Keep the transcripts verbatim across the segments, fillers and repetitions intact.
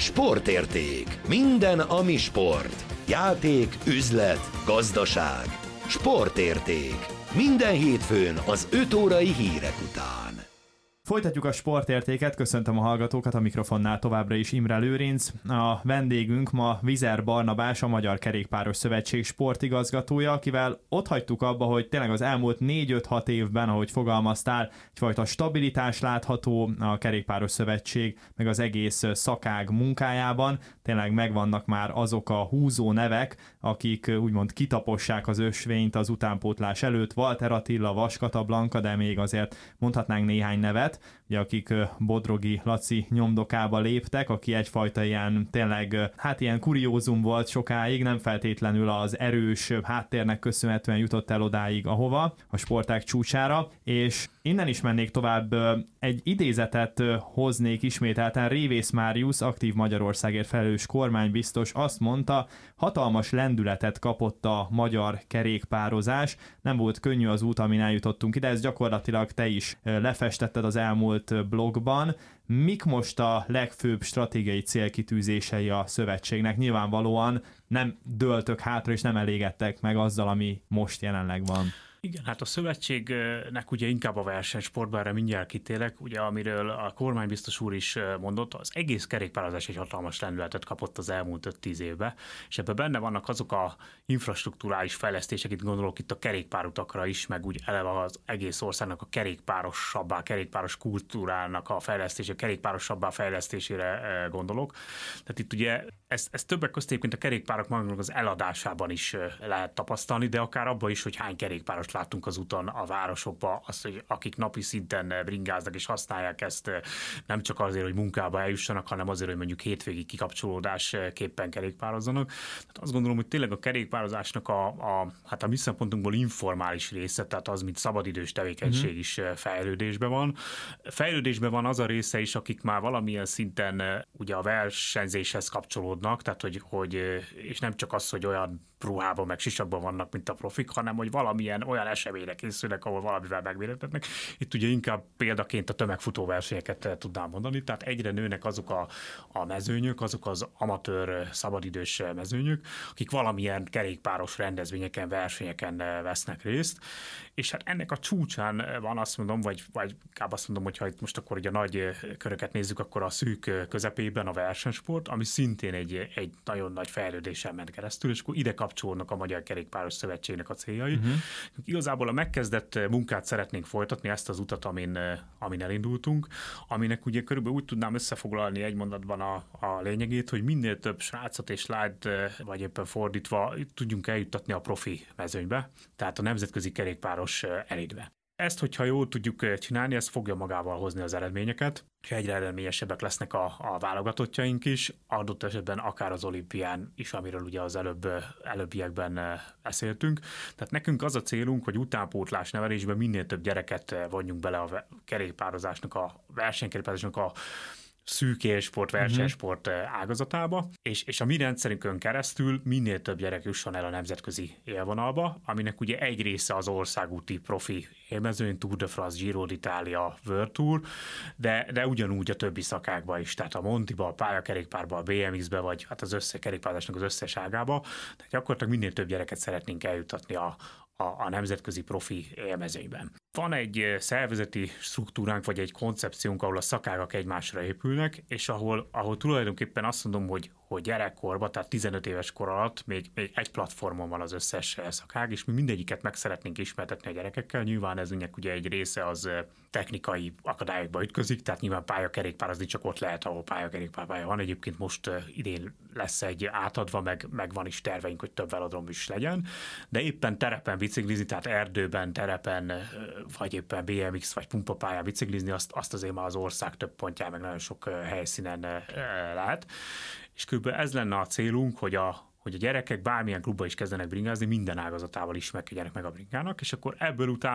Sportérték. Minden, ami sport. Játék, üzlet, gazdaság. Sportérték. Minden hétfőn az öt órai hírek után. Folytatjuk a sportértéket, köszöntöm a hallgatókat, a mikrofonnál továbbra is Imre Lőrinc. A vendégünk ma Vizer Barnabás, a Magyar Kerékpáros Szövetség sportigazgatója, akivel ott hagytuk abba, hogy tényleg az elmúlt négy-öt-hat évben, ahogy fogalmaztál, egyfajta stabilitás látható a Kerékpáros Szövetség, meg az egész szakág munkájában. Tényleg megvannak már azok a húzó nevek, akik úgymond kitapossák az ösvényt az utánpótlás előtt. Walter Attila, Vaskata Blanka, de még azért mondhatnánk néhány nevet, ugye, akik Bodrogi Laci nyomdokába léptek, aki egyfajta ilyen tényleg, hát ilyen kuriózum volt sokáig, nem feltétlenül az erős háttérnek köszönhetően jutott el odáig, ahova, a sportág csúcsára, és innen is mennék tovább, egy idézetet hoznék ismételten. Révész Máriusz, aktív Magyarországért felelős kormánybiztos azt mondta, hatalmas lendületet kapott a magyar kerékpározás, nem volt könnyű az út, amin eljutottunk ide, ez gyakorlatilag te is lefestetted az elmúlt blogban. Mik most a legfőbb stratégiai célkitűzései a szövetségnek? Nyilvánvalóan nem dőltök hátra és nem elégedtek meg azzal, ami most jelenleg van. Igen, hát a szövetségnek ugye inkább a versenysportban, erre mindjárt kitélek, ugye amiről a kormánybiztos úr is mondott, az egész kerékpározás egy hatalmas lendületet kapott az elmúlt öt-tíz évben, és ebben benne vannak azok a infrastrukturális fejlesztések, itt gondolok itt a kerékpárutakra is, meg úgy eleve az egész országnak a kerékpárosabbá, kerékpáros kultúrának a fejlesztése, kerékpárosabbá fejlesztésére gondolok. Tehát itt ugye ez, ez többek között egyébként a kerékpárok maguknak az eladásában is lehet tapasztalni, de akár abban is, hogy hány kerékpáros láttunk az úton a városokba, azt, hogy akik napi szinten bringáznak és használják ezt nem csak azért, hogy munkába eljussanak, hanem azért, hogy mondjuk hétvégi kikapcsolódásképpen kerékpározzanak. Tehát azt gondolom, hogy tényleg a kerékpározásnak a, a, hát a mi szempontunkból informális része, tehát az, mint szabadidős tevékenység uh-huh. is fejlődésben van. Fejlődésben van az a része is, akik már valamilyen szinten ugye a versenyzéshez kapcsolódnak, tehát hogy, hogy és nem csak az, hogy olyan ruhában meg sisakban vannak, mint a profik, hanem hogy valamilyen olyan eseményre készülnek, ahol valamivel megmérettetnek. Itt ugye inkább példaként a tömegfutó versenyeket tudnám mondani, tehát egyre nőnek azok a, a mezőnyök, azok az amatőr szabadidős mezőnyök, akik valamilyen kerékpáros rendezvényeken, versenyeken vesznek részt, és hát ennek a csúcsán van, azt mondom, vagy, vagy inkább azt mondom, hogy ha itt most akkor ugye a nagy köröket nézzük, akkor a szűk közepében a versenysport, ami szintén egy, egy nagyon nagy fejlődésen ment keresztül, és akkor ide kapcsolódnak a Magyar Kerékpáros Szövetségnek a céljai. Uh-huh. Igazából a megkezdett munkát szeretnénk folytatni, ezt az utat, amin, amin elindultunk, aminek ugye körülbelül úgy tudnám összefoglalni egy mondatban a, a lényegét, hogy minél több srácot és lányt, vagy éppen fordítva tudjunk eljuttatni a profi mezőnybe, tehát a nemzetközi kerékpáros elitbe. Ezt, hogyha jól tudjuk csinálni, ez fogja magával hozni az eredményeket, és egyre eredményesebbek lesznek a, a válogatottjaink is, adott esetben akár az olimpián is, amiről ugye az előbb, előbbiekben beszéltünk. Tehát nekünk az a célunk, hogy utánpótlás nevelésben minél több gyereket vonjunk bele a kerékpározásnak, a versenykerékpározásnak a szűk élsport, versenysport uh-huh. ágazatába, és, és a mi rendszerünkön keresztül minél több gyerek jusson el a nemzetközi élvonalba, aminek ugye egy része az országúti profi élmezőny, Tour de France, Giro d'Italia, World Tour, de, de ugyanúgy a többi szakákba is, tehát a Montiba, a pályakerékpárba, a bé em iksz-be, vagy hát az össze kerékpározásnak az összes ágába, tehát gyakorlatilag minél több gyereket szeretnénk eljutatni a A, a nemzetközi profi élmezőnyben. Van egy szervezeti struktúránk, vagy egy koncepciónk, ahol a szakágak egymásra épülnek, és ahol, ahol tulajdonképpen azt mondom, hogy, hogy gyerekkorban, tehát tizenöt éves kor alatt még, még egy platformon van az összes szakág, és mi mindegyiket meg szeretnénk ismertetni a gyerekekkel. Nyilván ez ugye egy része az technikai akadályokba ütközik, tehát nyilván pályakerékpározni csak ott lehet, ahol pályakerékpárpálya van. Egyébként most idén lesz egy átadva, meg, meg van is terveink, hogy több velodrom is legyen, de éppen terepen biciklizni, tehát erdőben, terepen, vagy éppen bé em iksz vagy pumpapályán biciklizni, azt, azt azért már az ország több pontján, meg nagyon sok helyszínen lehet. És körülbelül ez lenne a célunk, hogy a, hogy a gyerekek bármilyen klubba is kezdenek bringázni, minden ágazatával ismerkedjenek meg a bringának, és akkor ebből utána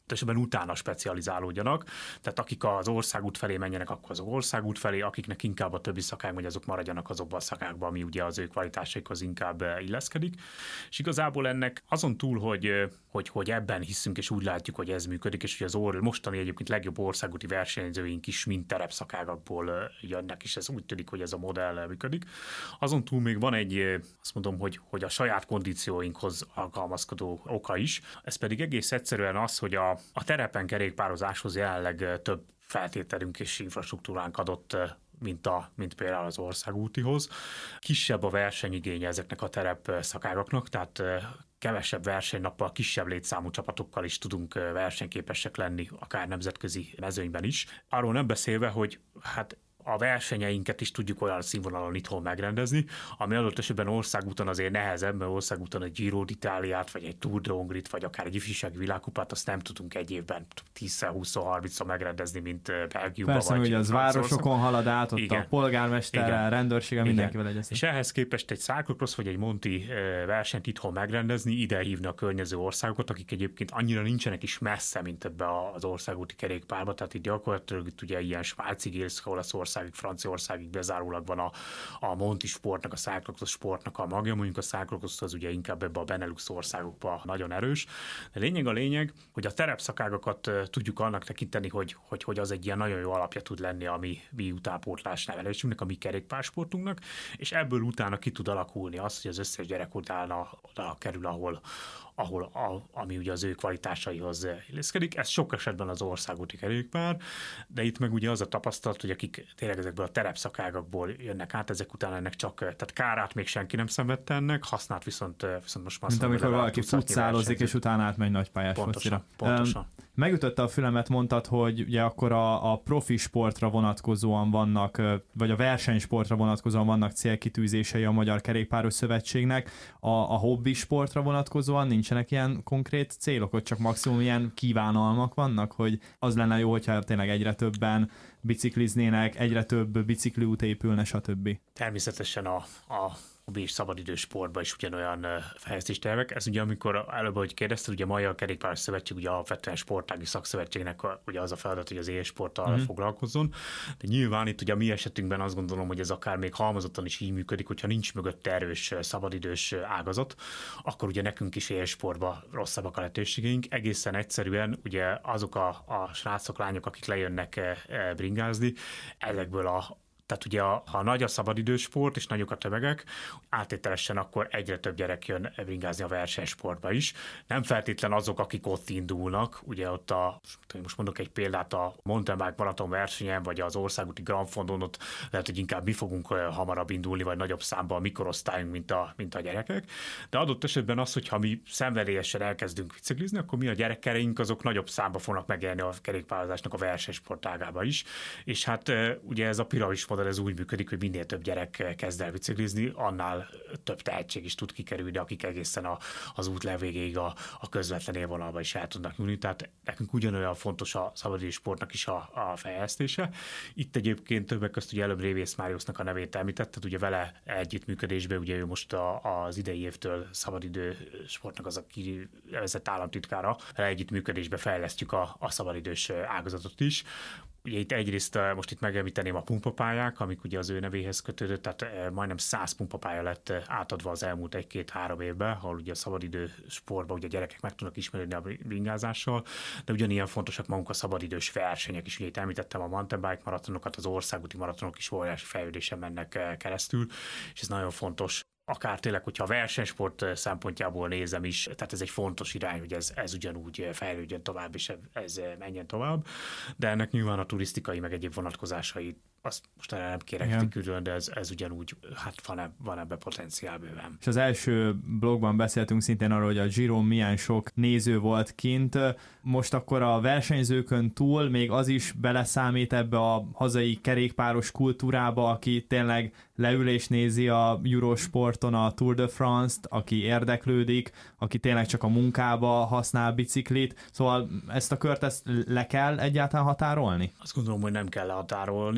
esetben utána specializálódjanak. Tehát akik az országút felé menjenek, akkor az országút felé, akiknek inkább a többi szakák, vagy azok maradjanak azokban a szakákban, ami ugye az ő kvalitásaikhoz inkább illeszkedik. És igazából ennek azon túl, hogy, hogy, hogy ebben hiszünk, és úgy látjuk, hogy ez működik, és hogy az or, mostani egyébként legjobb országúti versenyzőink is mind terepszakágakból jönnek, és ez úgy tűnik, hogy ez a modell működik. Azon túl még van egy, azt mondom, hogy, hogy a saját kondícióinkhoz alkalmazkodó oka is. Ez pedig egész egyszerűen az, hogy a, a terepen kerékpározáshoz jelenleg több feltételünk és infrastruktúránk adott, mint, a, mint például az országútihoz. Kisebb a versenyigénye ezeknek a terep szakágaknak, tehát kevesebb versenynappal, kisebb létszámú csapatokkal is tudunk versenyképesek lenni, akár nemzetközi mezőnyben is. Arról nem beszélve, hogy hát a versenyeinket is tudjuk olyan színvonalon itthon megrendezni, ami adott esetben országúton azért nehezebb, mert országúton egy Giro d'Italiát, vagy egy Tour de Hongrit, vagy akár egy ifjúsági világkupát, azt nem tudunk egy évben tíz, húsz, harminc megrendezni, mint Belgiumban. Persze, vagy hogy az városokon halad át, ott igen. a polgármesterrel, rendőrséggel, mindenkivel egyeztetni. És ehhez képest egy cyclocross vagy egy Monti versenyt itthon megrendezni, ide hívni a környező országokat, akik egyébként annyira nincsenek is messze, mint ebbe az országúti kerékpárba, tehát itt gyakorlatilag itt ugye ilyen Svájcig élsz, Olaszországig, Franciaországig bezárólag van a, a Monti sportnak, a cyclocross sportnak a magja, mondjuk a cyclocross az ugye inkább ebbe a Benelux országokba nagyon erős. De lényeg a lényeg, hogy a terepszakágakat tudjuk annak tekinteni, hogy, hogy, hogy az egy ilyen nagyon jó alapja tud lenni a mi, mi utánpótlás nevelésünknek, a mi kerékpársportunknak, és ebből utána ki tud alakulni az, hogy az összes gyerek utána oda kerül, ahol, ahol a, ami ugye az ő kvalitásaihoz illeszkedik. Ez sok esetben az országúti kerékpár, de itt meg ugye az a tapasztalat, hogy akik tényleg ezekből a terepszakágakból jönnek át, ezek után ennek csak, tehát kárát még senki nem szenvedte ennek, hasznát viszont, viszont most már mint amikor valaki futszálozik, és utána átmegy nagypályás focira. Pontosan. Megütötte a fülemet, mondtad, hogy ugye akkor a, a profi sportra vonatkozóan vannak, vagy a versenysportra vonatkozóan vannak célkitűzései a Magyar Kerékpáros Szövetségnek, a, a hobbi sportra vonatkozóan nincsenek ilyen konkrét célok, hogy csak maximum ilyen kívánalmak vannak, hogy az lenne jó, hogyha tényleg egyre többen bicikliznének, egyre több bicikliút épülne, stb. Természetesen a, a hobbi és szabadidős sportban is ugyanolyan fejlesztési tervek. Ez ugye, amikor előbb, ahogy kérdezted, ugye a Magyar Kerékpáros Szövetség ugye alapvetően sportági szakszövetségnek ugye az a feladat, hogy az élsporttal mm-hmm. foglalkozzon. De nyilván itt ugye a mi esetünkben azt gondolom, hogy ez akár még halmozottan is így működik, hogyha nincs mögött erős szabadidős ágazat, akkor ugye nekünk is élsportban rosszabbak a lehetőségeink. Egészen egyszerűen ugye azok a, a srácok, lányok, akik lejönnek bringázni, ezekből a Tehát ugye a, ha nagy a szabadidős sport és nagyok a tömegek, áttételesen akkor egyre több gyerek jön bringázni a versenysportba is. Nem feltétlen azok, akik ott indulnak, ugye ott a, most mondok egy példát, a mountain bike maraton versenyen, vagy az országúti Grand Fondon, ott lehet, hogy inkább mi fogunk hamarabb indulni, vagy nagyobb számban a mikorosztályunk, mint a, mint a gyerekek. De adott esetben az, hogyha mi szenvedélyesen elkezdünk biciklizni, akkor mi a gyerekeink azok nagyobb számban fognak megjelenni a kerékpározásnak a versenysportágába is. És hát ugye ez a piramis modell, ez úgy működik, hogy minél több gyerek kezd el biciklizni, annál több tehetség is tud kikerülni, akik egészen a, az út legvégéig a, a közvetlen élvonalba is el tudnak nyúlni. Tehát nekünk ugyanolyan fontos a szabadidős sportnak is a, a fejlesztése. Itt egyébként többek között ugye előbb Révész Máriusznak a nevét említetted, ugye vele együttműködésben, ugye ő most a, az idei évtől szabadidő sportnak az a kinevezett államtitkára, vele együttműködésben fejlesztjük a, a szabadidős ágazatot is. Ugye itt egyrészt most itt megemlíteném a pumpapályák, amik ugye az ő nevéhez kötődött, tehát majdnem száz pumpapálya lett átadva az elmúlt egy-két-három évben, ahol ugye a szabadidő sportban ugye a gyerekek meg tudnak ismerni a bringázással, de ugyanilyen fontosak magunk a szabadidős versenyek is. Ugye itt említettem a mountain bike maratonokat, az országúti maratonok is óriási fejlődésen mennek keresztül, és ez nagyon fontos. Akár tényleg, hogyha a versenysport szempontjából nézem is, tehát ez egy fontos irány, hogy ez, ez ugyanúgy fejlődjön tovább, és ez menjen tovább, de ennek nyilván a turisztikai meg egyéb vonatkozásai, azt most erre nem kérek külön, de ez, ez ugyanúgy, hát van, van ebbe potenciál bőven. És az első blogban beszéltünk szintén arról, hogy a Giron milyen sok néző volt kint. Most akkor a versenyzőkön túl még az is beleszámít ebbe a hazai kerékpáros kultúrába, aki tényleg leül és nézi a Eurosporton a Tour de France-t, aki érdeklődik, aki tényleg csak a munkába használ biciklit. Szóval ezt a kört ezt le kell egyáltalán határolni? Azt gondolom, hogy nem kell lehatárolni,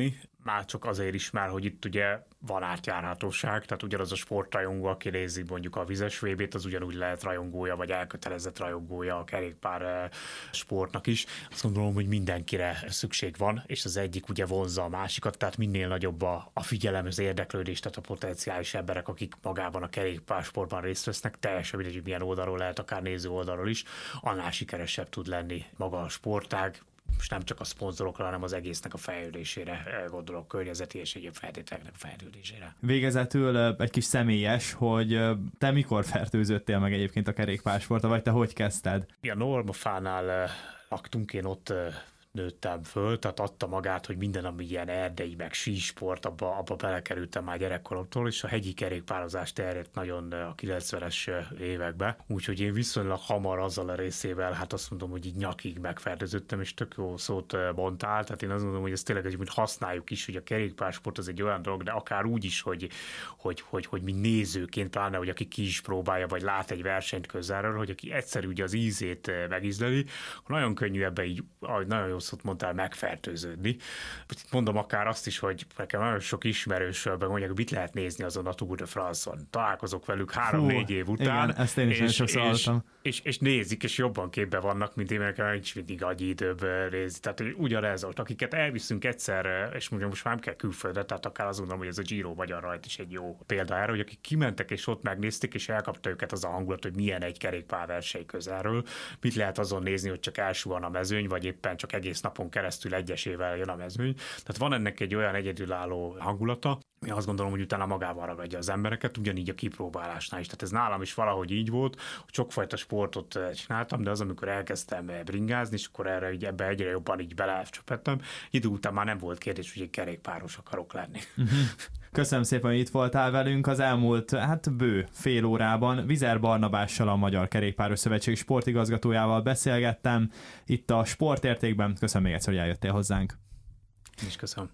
már csak azért is, mert hogy itt ugye van átjárhatóság, tehát ugyanaz a sportrajongó, aki nézi mondjuk a vizes vé bét, az ugyanúgy lehet rajongója, vagy elkötelezett rajongója a kerékpár sportnak is. Azt gondolom, hogy mindenkire szükség van, és az egyik ugye vonzza a másikat, tehát minél nagyobb a, a figyelem, az érdeklődés, tehát a potenciális emberek, akik magában a kerékpársportban részt vesznek, teljesen mindegy, hogy milyen oldalról lehet, akár néző oldalról is, annál sikeresebb tud lenni maga a sportág, és nem csak a szponzorokra, hanem az egésznek a fejlődésére gondolok, környezeti és egyéb feltételeknek fejlődésére. Végezetül egy kis személyes, hogy te mikor fertőzöttél meg egyébként a kerékpársportra, vagy te hogy kezdted? A Normafánál laktunk, én ott nőttem föl, tehát adta magát, hogy minden, ami ilyen erdei, meg sísport, abba, abba belekerültem már gyerekkoromtól, és a hegyi kerékpározás terjedt nagyon a kilencvenes években, úgyhogy én viszonylag hamar azzal a részével, hát azt mondom, hogy így nyakig megfertőzöttem, és tök jó szót mondtál, tehát én azt mondom, hogy ez tényleg egy, hogy használjuk is, hogy a kerékpársport az egy olyan dolog, de akár úgy is, hogy, hogy, hogy, hogy mi nézőként, pláne, hogy aki ki is próbálja, vagy lát egy versenyt közelről, hogy aki egyszerű ugye az ízét megízleli, nagyon könnyű ebbe így, nagyon jó szót mondtál, megfertőződni. Mondom akár azt is, hogy nekem nagyon sok ismerősökben mondják, hogy mit lehet nézni azon a Tour de France-on. Találkozok velük három-négy év után. Igen, ezt én is és, és, és, és, és nézik, és jobban képben vannak, mint én, mert nincs mindig agyi időbb nézni. Tehát ugyanez, akiket elviszünk egyszer, és mondjuk most már nem kell külföldre, tehát akár azt mondom, hogy ez a Giro magyar rajt is egy jó példa erre, hogy akik kimentek és ott megnézték, és elkapta őket az a hangulat, hogy milyen egy kerékpárverseny közelről, mit lehet azon nézni, hogy csak elsuhan a mezőny, vagy éppen csak egész napon keresztül egyesével jön a mezőny. Tehát van ennek egy olyan egyedülálló hangulata, én azt gondolom, hogy utána magával ragadja az embereket, ugyanígy a kipróbálásnál is. Tehát ez nálam is valahogy így volt, hogy sokfajta sportot csináltam, de az, amikor elkezdtem bringázni, és akkor erre így ebbe egyre jobban így belecsöpettem, idő után már nem volt kérdés, hogy egy kerékpáros akarok lenni. Uh-huh. Köszönöm szépen, hogy itt voltál velünk az elmúlt, hát bő fél órában. Vizer Barnabással, a Magyar Kerékpáros Szövetség sportigazgatójával beszélgettem itt a Sportértékben. Köszönöm még egyszer, hogy eljöttél hozzánk. Én is köszönöm.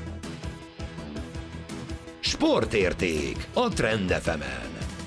Sportérték a Trend ef emen.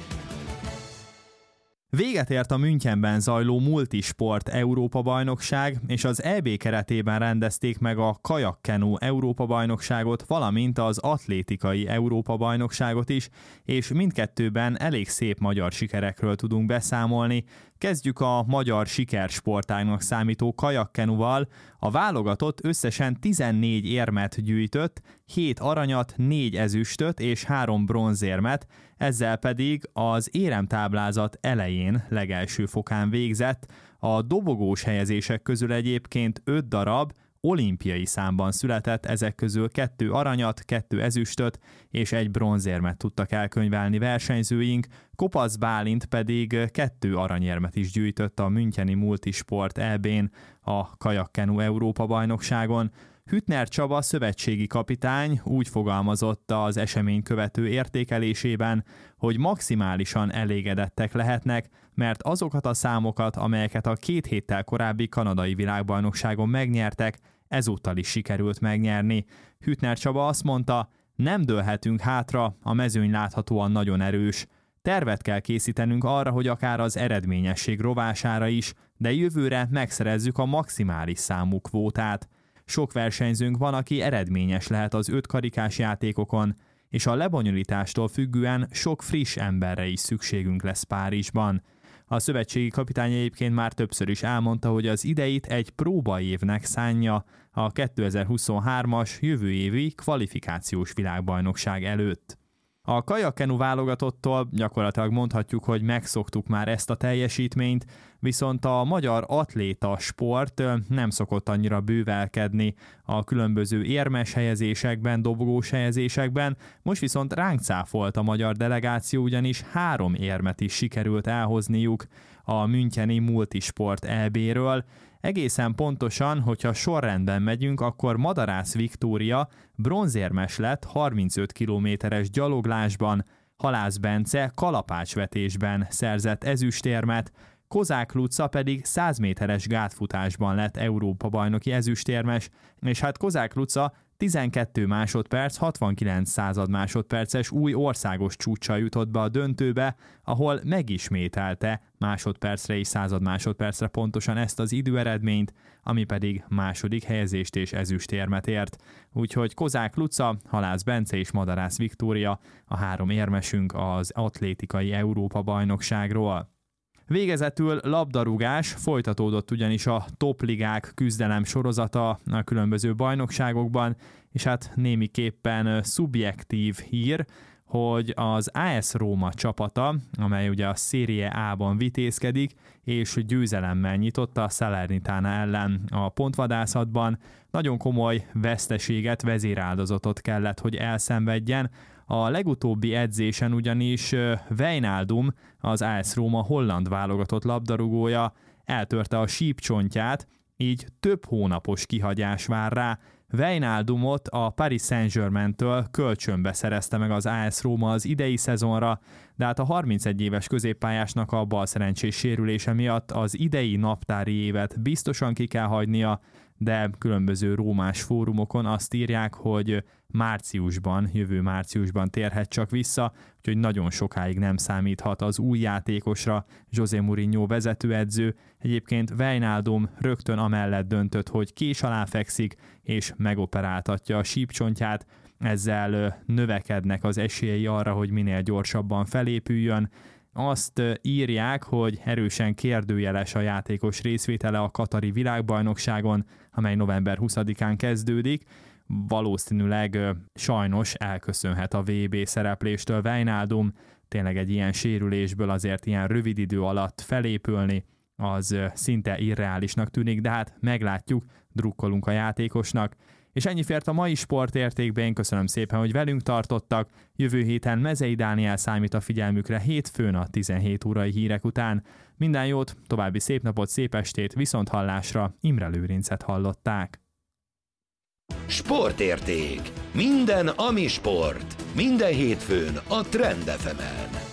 Véget ért a Münchenben zajló multisport Európa-bajnokság, és az é bé keretében rendezték meg a kajakkenu Európa-bajnokságot, valamint az atlétikai Európa-bajnokságot is, és mindkettőben elég szép magyar sikerekről tudunk beszámolni. Kezdjük a magyar sikersportágnak számító kajakkenuval. A válogatott összesen tizennégy érmet gyűjtött, hét aranyat, négy ezüstöt és három bronzérmet, ezzel pedig az éremtáblázat elején legelső fokán végzett. A dobogós helyezések közül egyébként öt darab olimpiai számban született, ezek közül kettő aranyat, kettő ezüstöt és egy bronzérmet tudtak elkönyvelni versenyzőink, Kopasz Bálint pedig kettő aranyérmet is gyűjtött a müncheni multisport é bén, a kajakkenu Európa-bajnokságon. Hüttner Csaba szövetségi kapitány úgy fogalmazott az esemény követő értékelésében, hogy maximálisan elégedettek lehetnek, mert azokat a számokat, amelyeket a két héttel korábbi kanadai világbajnokságon megnyertek, ezúttal is sikerült megnyerni. Hüttner Csaba azt mondta, nem dőlhetünk hátra, a mezőny láthatóan nagyon erős. Tervet kell készítenünk arra, hogy akár az eredményesség rovására is, de jövőre megszerezzük a maximális számú kvótát. Sok versenyzőnk van, aki eredményes lehet az ötkarikás játékokon, és a lebonyolítástól függően sok friss emberre is szükségünk lesz Párizsban. A szövetségi kapitány egyébként már többször is elmondta, hogy az ideit egy próbaévnek szánja a kétezer-huszonhármas jövő évi kvalifikációs világbajnokság előtt. A kajakkenu válogatottól gyakorlatilag mondhatjuk, hogy megszoktuk már ezt a teljesítményt, viszont a magyar atléta sport nem szokott annyira bővelkedni a különböző érmes helyezésekben, dobogós helyezésekben, most viszont ránk cáfolt a magyar delegáció, ugyanis három érmet is sikerült elhozniuk a müncheni multisport é béről. Egészen pontosan, hogyha sorrendben megyünk, akkor Madarász Viktória bronzérmes lett harmincöt kilométeres gyaloglásban, Halász Bence kalapácsvetésben szerzett ezüstérmet, Kozák Luca pedig száz méteres gátfutásban lett Európa-bajnoki ezüstérmes, és hát Kozák Luca tizenkét másodperc, hatvankilenc század másodperces új országos csúccsal jutott be a döntőbe, ahol megismételte másodpercre és század másodpercre pontosan ezt az időeredményt, ami pedig második helyezést és ezüstérmet ért. Úgyhogy Kozák Luca, Halász Bence és Madarász Viktória a három érmesünk az atlétikai Európa-bajnokságról. Végezetül labdarúgás, folytatódott ugyanis a topligák küzdelem sorozata a különböző bajnokságokban, és hát némiképpen szubjektív hír, hogy az á es Róma csapata, amely ugye a Serie A-ban vitézkedik, és győzelemmel nyitotta a Salernitana ellen a pontvadászatban, nagyon komoly veszteséget, vezéráldozatot kellett, hogy elszenvedjen. A legutóbbi edzésen ugyanis Wijnaldum, az á es Róma holland válogatott labdarúgója eltörte a sípcsontját, így több hónapos kihagyás vár rá. Wijnaldumot a Paris Saint-Germaintől kölcsönbe szerezte meg az á es Róma az idei szezonra, de hát a harmincegy éves középpályásnak a balszerencsés sérülése miatt az idei naptári évet biztosan ki kell hagynia, de különböző rómás fórumokon azt írják, hogy márciusban, jövő márciusban térhet csak vissza, úgyhogy nagyon sokáig nem számíthat az új játékosra José Mourinho vezetőedző. Egyébként Wijnaldum rögtön amellett döntött, hogy kés alá fekszik, és megoperáltatja a sípcsontját, ezzel növekednek az esélyei arra, hogy minél gyorsabban felépüljön. Azt írják, hogy erősen kérdőjeles a játékos részvétele a katari világbajnokságon, amely november huszadikán kezdődik. Valószínűleg sajnos elköszönhet a vé bé szerepléstől Wijnaldum, tényleg egy ilyen sérülésből azért ilyen rövid idő alatt felépülni, az szinte irreálisnak tűnik, de hát meglátjuk, drukkolunk a játékosnak. És ennyi fért a mai sportértékben, én köszönöm szépen, hogy velünk tartottak. Jövő héten Mezei Dániel számít a figyelmükre hétfőn a tizenhét órai hírek után. Minden jót, további szép napot, szép estét, viszonthallásra, Imre Lőrincet hallották. Sportérték. Minden, ami sport. Minden hétfőn a Trend ef emen.